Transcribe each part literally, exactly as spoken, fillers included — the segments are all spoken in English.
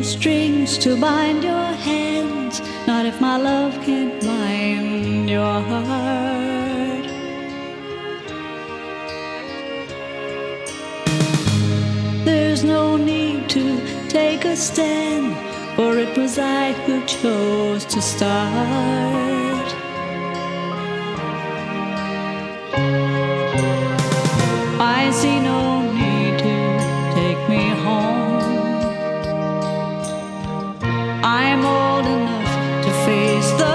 strings to bind your hands, not if my love can't bind your heart. There's no need to take a stand, for it was I who chose to start. I see no need to take me home. I'm old enough to face the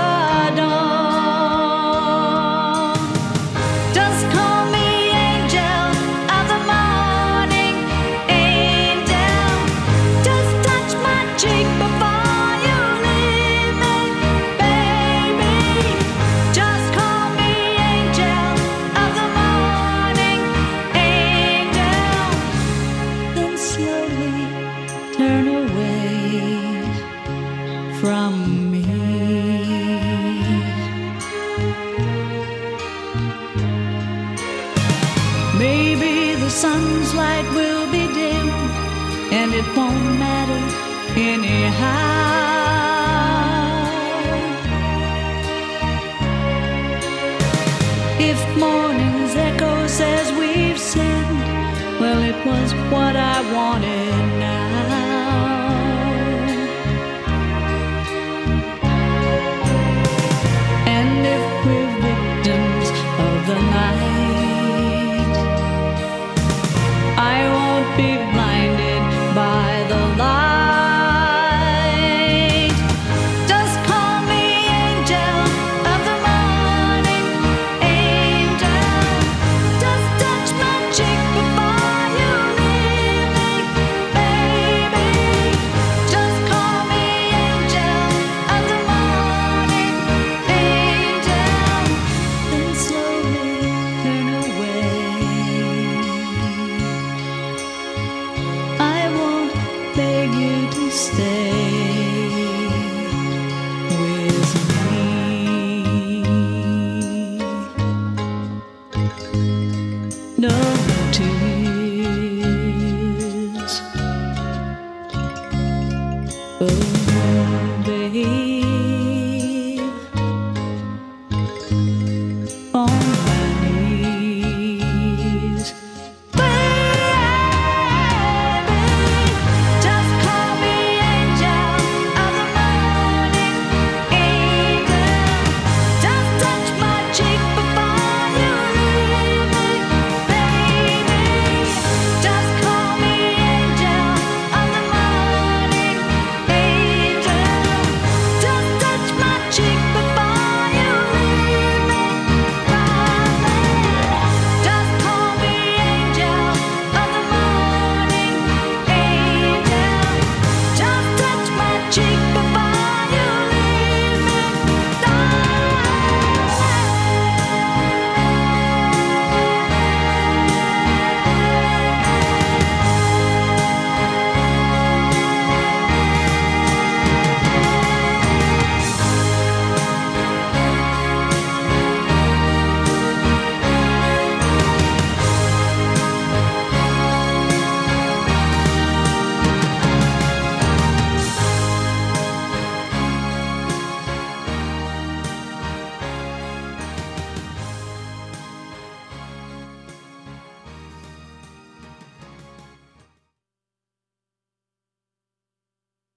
dawn. Just call me angel of the morning, angel. Just touch my cheek before you leave me, baby. Just call me angel of the morning, angel. Then slowly turn away from me. Maybe the sun's light will be dim, and it won't matter anyhow. If morning's echo says we've sinned, well, it was what I wanted now. And if we're victims of the night, I won't be blinded by the light. Just call me angel of the morning, angel. Just touch my cheek before you leave me, baby. Just call me angel of the morning, angel. Then slowly turn away. I won't beg you to stay.